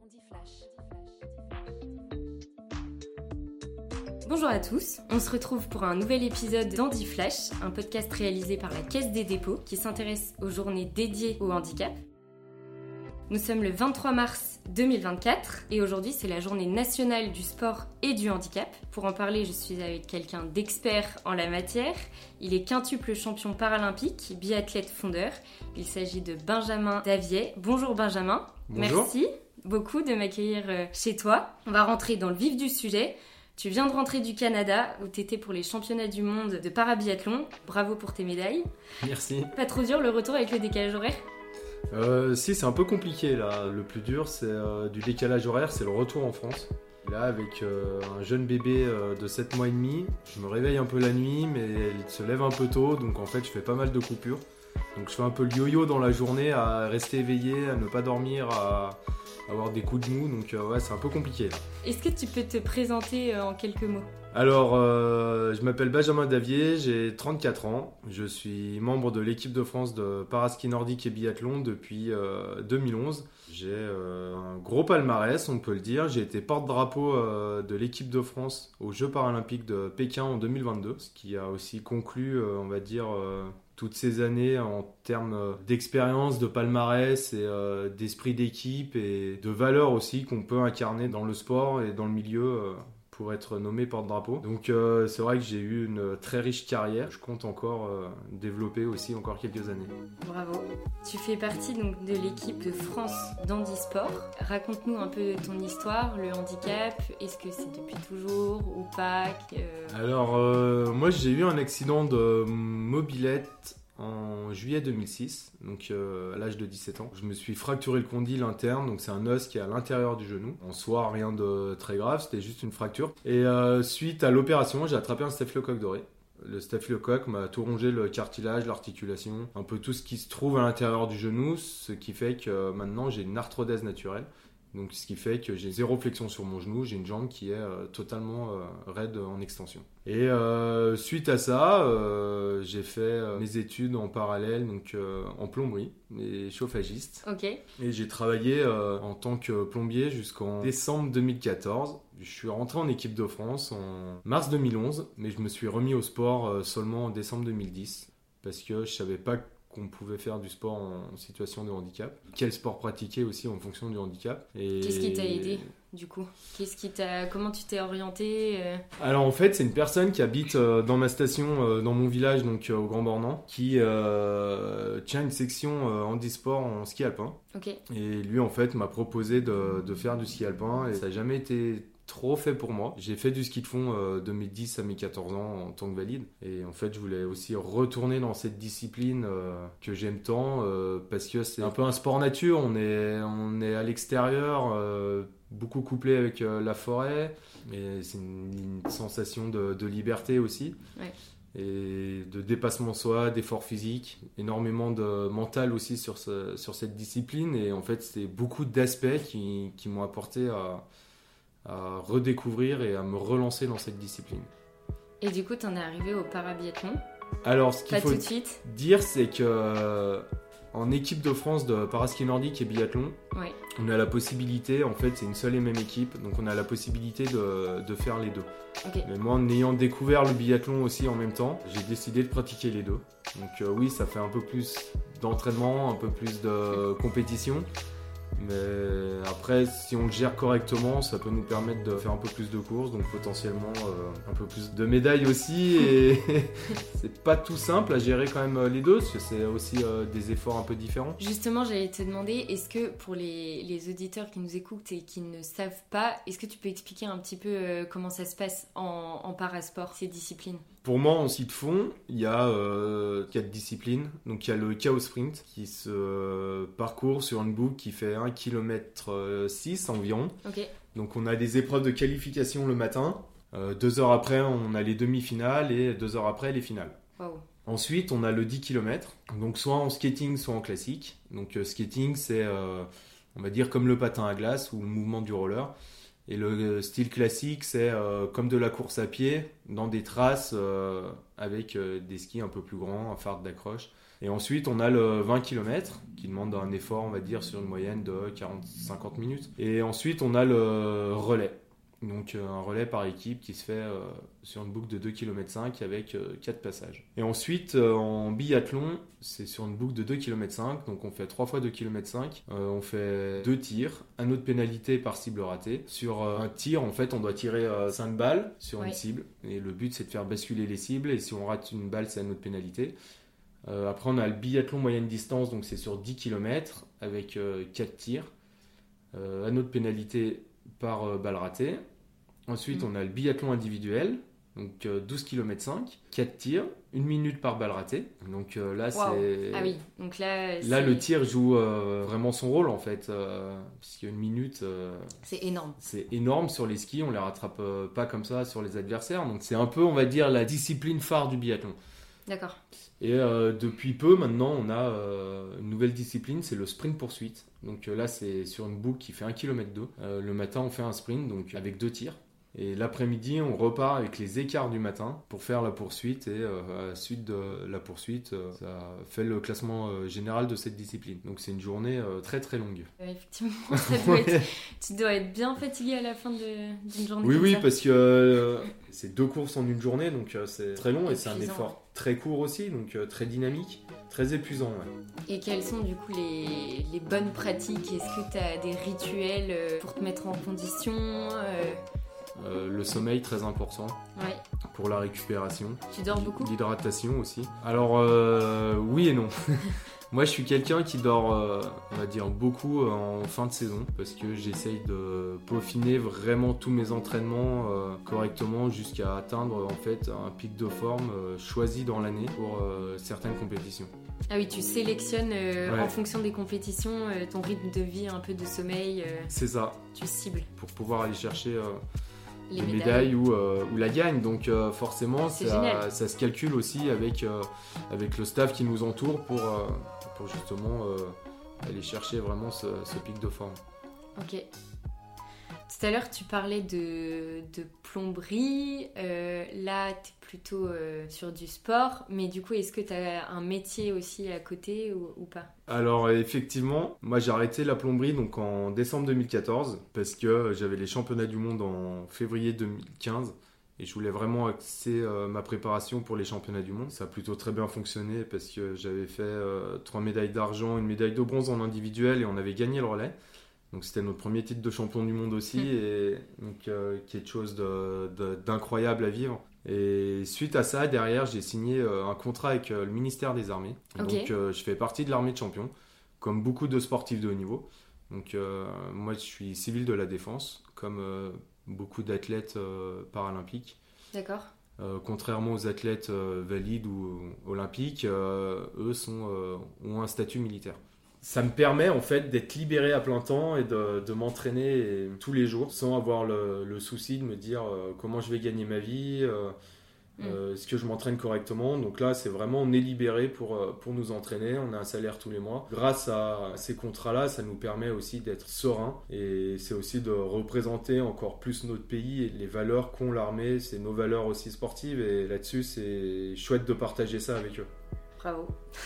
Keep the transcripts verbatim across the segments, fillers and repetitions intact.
Bonjour à tous, on se retrouve pour un nouvel épisode d'Andy Flash, un podcast réalisé par la Caisse des dépôts qui s'intéresse aux journées dédiées au handicap. Nous sommes le vingt-trois mars deux mille vingt-quatre et aujourd'hui c'est la journée nationale du sport et du handicap. Pour en parler, je suis avec quelqu'un d'expert en la matière. Il est quintuple champion paralympique, biathlète fondeur. Il s'agit de Benjamin Daviet. Bonjour Benjamin. Bonjour. Merci beaucoup de m'accueillir chez toi. On va rentrer dans le vif du sujet. Tu viens de rentrer du Canada où tu étais pour les championnats du monde de parabiathlon. Bravo pour tes médailles. Merci. Pas trop dur le retour avec le décalage horaire ? euh, Si, c'est un peu compliqué là. Le plus dur, c'est euh, du décalage horaire, c'est le retour en France. Là, avec euh, un jeune bébé euh, de sept mois et demi, je me réveille un peu la nuit, mais elle se lève un peu tôt, donc en fait, je fais pas mal de coupures. Donc je fais un peu le yo-yo dans la journée, à rester éveillé, à ne pas dormir, à avoir des coups de mou, donc euh, ouais, c'est un peu compliqué là. Est-ce que tu peux te présenter euh, en quelques mots ? Alors, euh, je m'appelle Benjamin Daviet, j'ai trente-quatre ans, je suis membre de l'équipe de France de paraski nordique et biathlon depuis euh, deux mille onze. J'ai euh, un gros palmarès, on peut le dire, j'ai été porte-drapeau euh, de l'équipe de France aux Jeux paralympiques de Pékin en deux mille vingt-deux, ce qui a aussi conclu, euh, on va dire... Euh, toutes ces années en termes d'expérience, de palmarès et euh, d'esprit d'équipe et de valeurs aussi qu'on peut incarner dans le sport et dans le milieu euh, pour être nommé porte-drapeau. Donc euh, c'est vrai que j'ai eu une très riche carrière. Je compte encore euh, développer aussi encore quelques années. Bravo. Tu fais partie donc de l'équipe de France d'handisport. Raconte-nous un peu ton histoire, le handicap. Est-ce que c'est depuis toujours ou pas euh... Alors euh, moi j'ai eu un accident de mobilette en juillet deux mille six, donc euh, à l'âge de dix-sept ans. Je me suis fracturé le condyle interne, donc c'est un os qui est à l'intérieur du genou. En soi, rien de très grave, c'était juste une fracture. Et euh, suite à l'opération, j'ai attrapé un staphylocoque doré. Le staphylocoque m'a tout rongé, le cartilage, l'articulation, un peu tout ce qui se trouve à l'intérieur du genou, ce qui fait que maintenant j'ai une arthrodèse naturelle. Donc, ce qui fait que j'ai zéro flexion sur mon genou, j'ai une jambe qui est euh, totalement euh, raide en extension. Et euh, suite à ça, euh, j'ai fait euh, mes études en parallèle, donc euh, en plomberie, et chauffagiste. Ok. Et j'ai travaillé euh, en tant que plombier jusqu'en décembre deux mille quatorze. Je suis rentré en équipe de France en mars deux mille onze, mais je me suis remis au sport euh, seulement en décembre deux mille dix, parce que je savais pas qu'on pouvait faire du sport en situation de handicap. Quel sport pratiquer aussi en fonction du handicap. Et... Qu'est-ce qui t'a aidé du coup ? Qu'est-ce qui t'a... Comment tu t'es orienté euh... Alors en fait, c'est une personne qui habite euh, dans ma station, euh, dans mon village, donc euh, au Grand Bornand, qui euh, tient une section euh, handisport en ski alpin. Okay. Et lui en fait m'a proposé de, de faire du ski alpin et ça n'a jamais été trop fait pour moi. J'ai fait du ski de fond euh, deux mille dix à mes quatorze ans en tant que valide. Et en fait, je voulais aussi retourner dans cette discipline euh, que j'aime tant euh, parce que c'est un peu un sport nature. On est, on est à l'extérieur, euh, beaucoup couplé avec euh, la forêt. Et c'est une, une sensation de, de liberté aussi. Ouais. Et de dépassement de soi, d'effort physique, énormément de mental aussi sur, ce, sur cette discipline. Et en fait, c'est beaucoup d'aspects qui, qui m'ont apporté à... à redécouvrir et à me relancer dans cette discipline. Et du coup, t'en es arrivé au parabiathlon ? Alors, ce qu'il Pas faut tout de suite. dire, c'est que euh, en équipe de France de paraski nordique et biathlon, ouais. on a la possibilité, en fait, c'est une seule et même équipe, donc on a la possibilité de, de faire les deux. Okay. Mais moi, en ayant découvert le biathlon aussi en même temps, j'ai décidé de pratiquer les deux. Donc euh, oui, ça fait un peu plus d'entraînement, un peu plus de compétition. Mais après, si on le gère correctement, ça peut nous permettre de faire un peu plus de courses, donc potentiellement euh, un peu plus de médailles aussi. Et c'est pas tout simple à gérer quand même les deux, parce que c'est aussi euh, des efforts un peu différents. Justement, j'allais te demander, est-ce que pour les, les auditeurs qui nous écoutent et qui ne savent pas, est-ce que tu peux expliquer un petit peu euh, comment ça se passe en, en parasport, ces disciplines ? Pour moi, en ski de fond, il y a euh, quatre disciplines. Donc il y a le chaos sprint qui se euh, parcourt sur une boucle qui fait un virgule six kilomètres environ. Okay. Donc on a des épreuves de qualification le matin. Euh, deux heures après, on a les demi-finales et deux heures après, les finales. Wow. Ensuite, on a le dix kilomètres. Donc soit en skating, soit en classique. Donc euh, skating, c'est, euh, on va dire, comme le patin à glace ou le mouvement du roller. Et le style classique, c'est euh, comme de la course à pied, dans des traces euh, avec euh, des skis un peu plus grands, un phare d'accroche. Et ensuite, on a le vingt kilomètres qui demande un effort, on va dire, sur une moyenne de quarante à cinquante minutes. Et ensuite, on a le relais. Donc euh, un relais par équipe qui se fait euh, sur une boucle de deux virgule cinq kilomètres avec euh, quatre passages. Et ensuite euh, en biathlon, c'est sur une boucle de deux virgule cinq kilomètres, donc on fait trois fois deux virgule cinq kilomètres, euh, on fait deux tirs, un autre pénalité par cible ratée. Sur euh, un tir, en fait, on doit tirer euh, cinq balles sur ouais. une cible, et le but c'est de faire basculer les cibles, et si on rate une balle, c'est une autre pénalité. Euh, après on a le biathlon moyenne distance, donc c'est sur dix kilomètres avec euh, quatre tirs, euh, un autre pénalité par euh, balle ratée. Ensuite, mmh. on a le biathlon individuel, donc euh, douze virgule cinq kilomètres, quatre tirs, une minute par balle ratée. Donc euh, là, wow. c'est... Ah oui, donc là... Là, le tir joue euh, vraiment son rôle, en fait, euh, puisqu'une minute... Euh, c'est énorme. C'est énorme sur les skis, on les rattrape euh, pas comme ça sur les adversaires. Donc c'est un peu, on va dire, la discipline phare du biathlon. D'accord. Et euh, depuis peu, maintenant, on a euh, une nouvelle discipline, c'est le sprint poursuite. Donc euh, là, c'est sur une boucle qui fait un kilomètre deux. Euh, le matin, on fait un sprint, donc avec deux tirs. Et l'après-midi, on repart avec les écarts du matin pour faire la poursuite. Et euh, à la suite de la poursuite, euh, ça fait le classement euh, général de cette discipline. Donc c'est une journée euh, très très longue. Euh, effectivement, ça doit être... tu dois être bien fatigué à la fin de... d'une journée oui, comme oui, ça. Parce que euh, c'est deux courses en une journée, donc euh, c'est très long et, et c'est un effort ouais. très court aussi, donc euh, très dynamique, très épuisant. Ouais. Et quelles sont du coup les, les bonnes pratiques ? Est-ce que tu as des rituels euh, pour te mettre en condition euh... Euh, le sommeil très important ouais. pour la récupération. Tu dors beaucoup ? L'hydratation aussi. Alors euh, oui et non. Moi je suis quelqu'un qui dort euh, on va dire beaucoup en fin de saison parce que j'essaye de peaufiner vraiment tous mes entraînements euh, correctement jusqu'à atteindre en fait un pic de forme euh, choisi dans l'année pour euh, certaines compétitions. Ah oui, tu sélectionnes euh, ouais. en fonction des compétitions euh, ton rythme de vie, un peu de sommeil. Euh, C'est ça. Tu cibles. Pour pouvoir aller chercher euh, les médailles, médailles ou, euh, ou la gagne. Donc euh, forcément, ça, ça se calcule aussi avec, euh, avec le staff qui nous entoure pour, euh, pour justement euh, aller chercher vraiment ce, ce pic de forme. Ok. Tout à l'heure, tu parlais de, de plomberie. Euh, là, tu es plutôt euh, sur du sport. Mais du coup, est-ce que tu as un métier aussi à côté ou, ou pas ? Alors, effectivement, moi, j'ai arrêté la plomberie donc, en décembre deux mille quatorze parce que j'avais les championnats du monde en février deux mille quinze. Et je voulais vraiment axer euh, ma préparation pour les championnats du monde. Ça a plutôt très bien fonctionné parce que j'avais fait euh, trois médailles d'argent, une médaille de bronze en individuel et on avait gagné le relais. Donc c'était notre premier titre de champion du monde aussi, mmh. et donc euh, quelque chose de, de, d'incroyable à vivre. Et suite à ça, derrière, j'ai signé euh, un contrat avec euh, le ministère des Armées. Okay. Donc euh, je fais partie de l'armée de champions, comme beaucoup de sportifs de haut niveau. Donc euh, moi, je suis civil de la défense, comme euh, beaucoup d'athlètes euh, paralympiques. D'accord. Euh, contrairement aux athlètes euh, valides ou olympiques, euh, eux sont, euh, ont un statut militaire. Ça me permet en fait d'être libéré à plein temps et de, de m'entraîner tous les jours sans avoir le, le souci de me dire euh, comment je vais gagner ma vie, euh, mmh. euh, est-ce que je m'entraîne correctement. Donc là, c'est vraiment, on est libéré pour, pour nous entraîner, on a un salaire tous les mois. Grâce à ces contrats-là, ça nous permet aussi d'être serein et c'est aussi de représenter encore plus notre pays et les valeurs qu'ont l'armée, c'est nos valeurs aussi sportives et là-dessus, c'est chouette de partager ça avec eux. Bravo.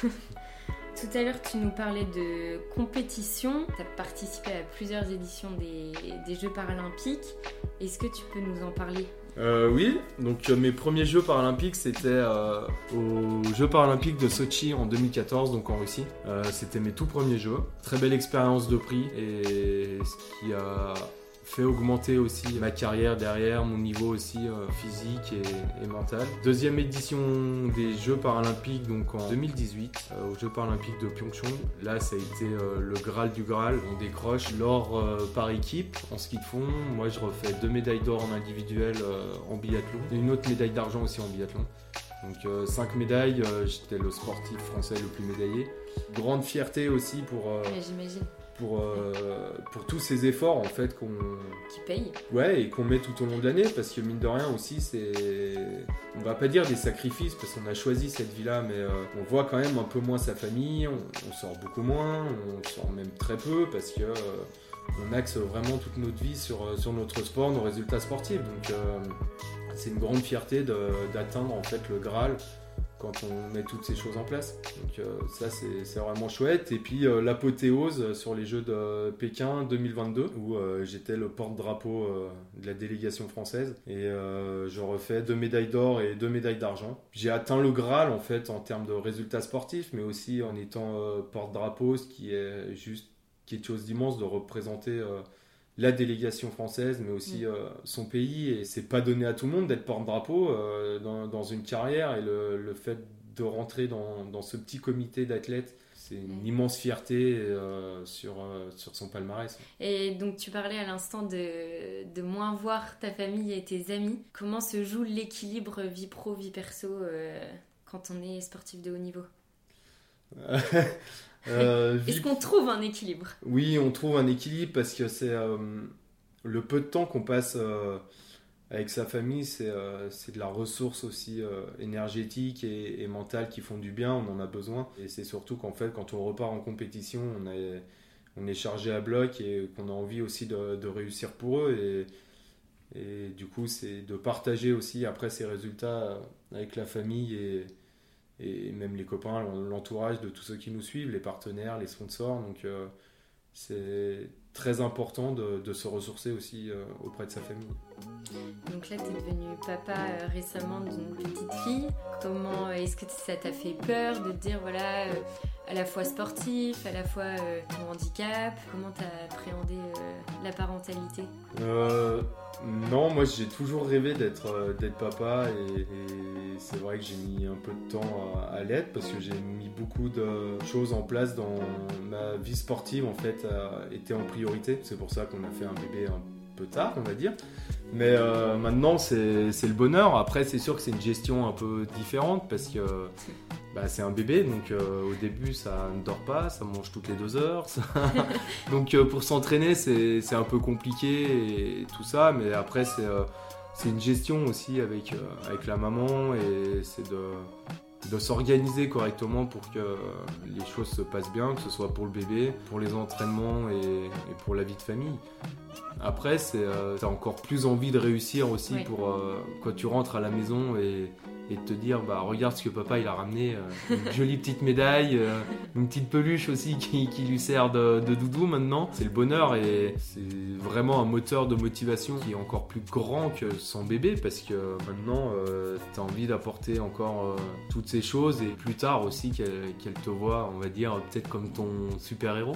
Tout à l'heure, tu nous parlais de compétition. Tu as participé à plusieurs éditions des, des Jeux paralympiques. Est-ce que tu peux nous en parler ? euh, Oui, donc euh, mes premiers Jeux paralympiques, c'était euh, aux Jeux paralympiques de Sotchi en deux mille quatorze, donc en Russie. Euh, c'était mes tout premiers Jeux. Très belle expérience de prix et ce qui a fait augmenter aussi ma carrière derrière, mon niveau aussi euh, physique et, et mental. Deuxième édition des Jeux paralympiques donc en deux mille dix-huit, euh, aux Jeux paralympiques de Pyeongchang. Là, ça a été euh, le Graal du Graal. On décroche l'or euh, par équipe en ski de fond. Moi, je refais deux médailles d'or en individuel euh, en biathlon et une autre médaille d'argent aussi en biathlon. Donc euh, cinq médailles, euh, j'étais le sportif français le plus médaillé. Grande fierté aussi pour... Euh, ouais, j'imagine. Pour, euh, pour tous ces efforts en fait qu'on qui payent ouais et qu'on met tout au long de l'année parce que mine de rien aussi c'est on va pas dire des sacrifices parce qu'on a choisi cette vie là mais euh, on voit quand même un peu moins sa famille, on, on sort beaucoup moins, on sort même très peu parce que euh, on axe vraiment toute notre vie sur, sur notre sport, nos résultats sportifs donc euh, c'est une grande fierté de, d'atteindre en fait le Graal quand on met toutes ces choses en place. Donc euh, ça c'est, c'est vraiment chouette. Et puis euh, l'apothéose sur les Jeux de Pékin deux mille vingt-deux où euh, j'étais le porte-drapeau euh, de la délégation française et euh, je refais deux médailles d'or et deux médailles d'argent. J'ai atteint le Graal en fait en termes de résultats sportifs, mais aussi en étant euh, porte-drapeau, ce qui est juste quelque chose d'immense de représenter euh, la délégation française, mais aussi euh, son pays. Et c'est pas donné à tout le monde d'être porte-drapeau euh, dans, dans une carrière. Et le, le fait de rentrer dans, dans ce petit comité d'athlètes, c'est une immense fierté euh, sur, euh, sur son palmarès. Et donc tu parlais à l'instant de, de moins voir ta famille et tes amis. Comment se joue l'équilibre vie pro, vie perso euh, quand on est sportif de haut niveau ? Euh, vie... Est-ce qu'on trouve un équilibre ? Oui, on trouve un équilibre parce que c'est euh, le peu de temps qu'on passe euh, avec sa famille, c'est, euh, c'est de la ressource aussi euh, énergétique et, et mentale qui font du bien, on en a besoin. Et c'est surtout qu'en fait, quand on repart en compétition, on est, on est chargé à bloc et qu'on a envie aussi de, de réussir pour eux. Et, et du coup, c'est de partager aussi après ces résultats avec la famille et et même les copains, l'entourage de tous ceux qui nous suivent, les partenaires, les sponsors. Donc euh, c'est très important de, de se ressourcer aussi euh, auprès de sa famille. Donc là, tu es devenu papa euh, récemment d'une petite fille. Comment est-ce que ça t'a fait peur de te dire, voilà, euh, à la fois sportif, à la fois euh, ton handicap ? Comment tu as appréhendé euh, la parentalité ? euh, Non, moi j'ai toujours rêvé d'être, euh, d'être papa et, et c'est vrai que j'ai mis un peu de temps à, à l'être parce que j'ai mis beaucoup de choses en place dans ma vie sportive en fait, a été en priorité. C'est pour ça qu'on a fait un bébé un peu tard, on va dire. Mais euh, maintenant c'est, c'est le bonheur. Après c'est sûr que c'est une gestion un peu différente parce que bah, c'est un bébé, donc euh, au début ça ne dort pas, ça mange toutes les deux heures. Ça... donc euh, pour s'entraîner c'est, c'est un peu compliqué et tout ça, mais après c'est, euh, c'est une gestion aussi avec, euh, avec la maman et c'est de, de s'organiser correctement pour que les choses se passent bien, que ce soit pour le bébé, pour les entraînements et, et pour la vie de famille. Après, c'est, euh, t'as encore plus envie de réussir aussi oui. pour euh, quand tu rentres à la maison et, et te dire bah regarde ce que papa il a ramené, euh, une jolie petite médaille, euh, une petite peluche aussi qui, qui lui sert de, de doudou maintenant. C'est le bonheur et c'est vraiment un moteur de motivation qui est encore plus grand que son bébé parce que maintenant euh, t'as envie d'apporter encore euh, toutes ces choses et plus tard aussi qu'elle, qu'elle te voit, on va dire, peut-être comme ton super-héros.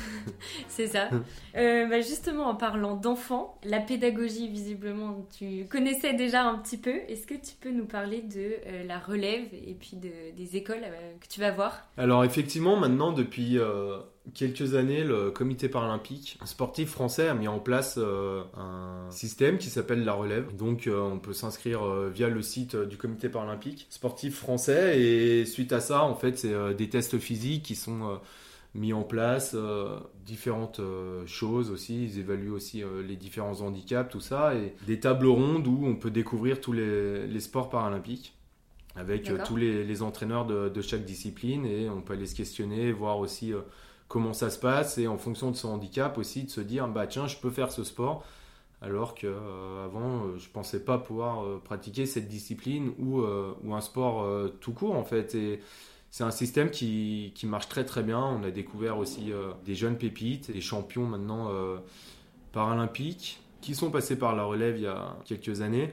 C'est ça. euh, bah justement, en parlant d'enfants, la pédagogie, visiblement, tu connaissais déjà un petit peu. Est-ce que tu peux nous parler de euh, la relève et puis de, des écoles euh, que tu vas voir ? Alors effectivement, maintenant, depuis euh, quelques années, le comité paralympique sportif français a mis en place euh, un système qui s'appelle la relève. Donc euh, on peut s'inscrire euh, via le site du comité paralympique sportif français et suite à ça, en fait, c'est euh, des tests physiques qui sont... Euh, mis en place euh, différentes euh, choses aussi, ils évaluent aussi euh, les différents handicaps, tout ça, et des tables rondes où on peut découvrir tous les, les sports paralympiques avec euh, tous les, les entraîneurs de, de chaque discipline et on peut aller se questionner, voir aussi euh, comment ça se passe et en fonction de son handicap aussi de se dire bah tiens je peux faire ce sport alors qu'avant euh, euh, je pensais pas pouvoir euh, pratiquer cette discipline ou, euh, ou un sport euh, tout court en fait et c'est un système qui, qui marche très très bien. On a découvert aussi euh, des jeunes pépites, des champions maintenant euh, paralympiques qui sont passés par la relève il y a quelques années.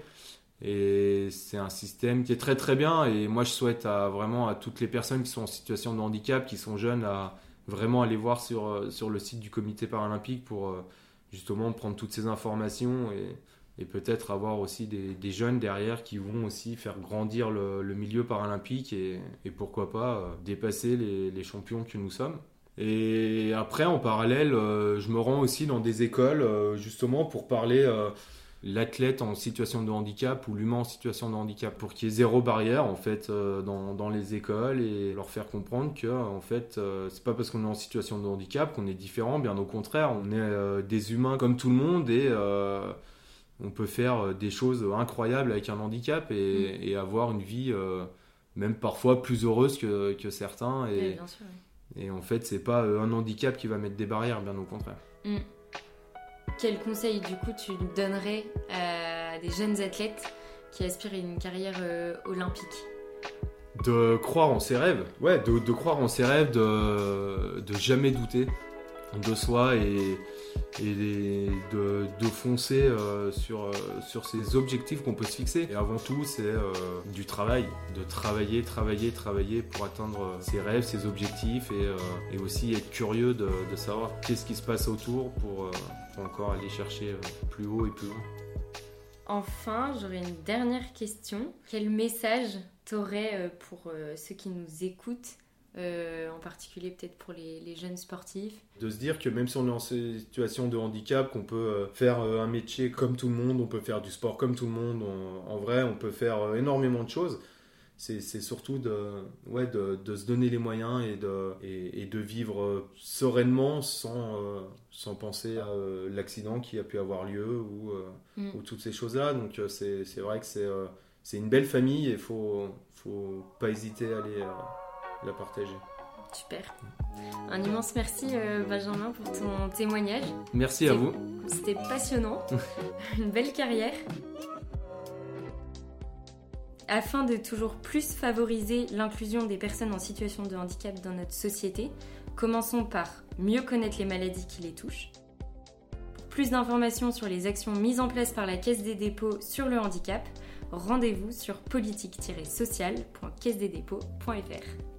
Et c'est un système qui est très très bien. Et moi je souhaite à, vraiment à toutes les personnes qui sont en situation de handicap, qui sont jeunes, à vraiment aller voir sur, sur le site du comité paralympique pour euh, justement prendre toutes ces informations et et peut-être avoir aussi des, des jeunes derrière qui vont aussi faire grandir le, le milieu paralympique et, et pourquoi pas euh, dépasser les, les champions que nous sommes. Et après, en parallèle, euh, je me rends aussi dans des écoles euh, justement pour parler euh, l'athlète en situation de handicap ou l'humain en situation de handicap pour qu'il y ait zéro barrière en fait euh, dans, dans les écoles et leur faire comprendre que en fait euh, c'est pas parce qu'on est en situation de handicap qu'on est différent, bien au contraire, on est euh, des humains comme tout le monde et euh, on peut faire des choses incroyables avec un handicap et, mmh. et avoir une vie euh, même parfois plus heureuse que, que certains. Et, oui, bien sûr, oui. Et en fait, c'est pas un handicap qui va mettre des barrières, bien au contraire. Mmh. Quel conseil, du coup, tu donnerais à des jeunes athlètes qui aspirent à une carrière euh, olympique ? De croire en ses rêves, ouais, de, de croire en ses rêves, de, de jamais douter de soi et, et de, de foncer euh, sur, euh, sur ces objectifs qu'on peut se fixer. Et avant tout, c'est euh, du travail, de travailler, travailler, travailler pour atteindre ses rêves, ses objectifs et, euh, et aussi être curieux de, de savoir qu'est-ce qui se passe autour pour, euh, pour encore aller chercher euh, plus haut et plus loin. Enfin, j'aurais une dernière question. Quel message t'aurais pour euh, ceux qui nous écoutent, euh, en particulier peut-être pour les, les jeunes sportifs? De se dire que même si on est en situation de handicap, qu'on peut euh, faire euh, un métier comme tout le monde, on peut faire du sport comme tout le monde, on, en vrai on peut faire euh, énormément de choses. C'est, c'est surtout de, ouais, de, de se donner les moyens et de, et, et de vivre euh, sereinement sans, euh, sans penser à euh, l'accident qui a pu avoir lieu ou, euh, mm. ou toutes ces choses-là. Donc euh, c'est, c'est vrai que c'est, euh, c'est une belle famille et il faut, faut pas hésiter à aller euh, la partager. Super. Un immense merci euh, Benjamin pour ton témoignage. Merci à vous. C'était passionnant. Une belle carrière. Afin de toujours plus favoriser l'inclusion des personnes en situation de handicap dans notre société, commençons par mieux connaître les maladies qui les touchent. Pour plus d'informations sur les actions mises en place par la Caisse des dépôts sur le handicap, rendez-vous sur politique tiret sociale point caisse des dépôts point f r.